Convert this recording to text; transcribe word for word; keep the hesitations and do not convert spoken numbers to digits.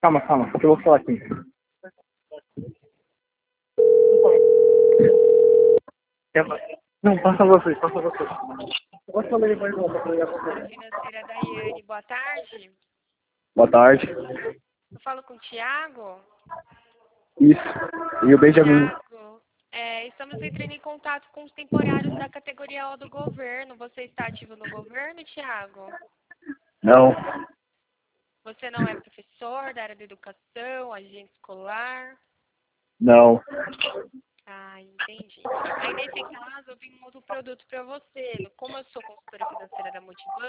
Calma, calma, que eu vou falar aqui. Não, passa vocês, passa vocês. Posso falar aí mais uma pra ligar pra você? Financeira Daiane, boa tarde. Boa tarde. Eu falo com o Thiago. Isso. E o Benjamin. Thiago, é, estamos entrando em contato com os temporários da categoria O do governo. Você está ativo no governo, Thiago? Não. Você não é professor da área da educação, agente escolar? Não. Ah, entendi. Aí, nesse caso, eu vim um outro produto para você. Como eu sou consultora financeira da Multibanco,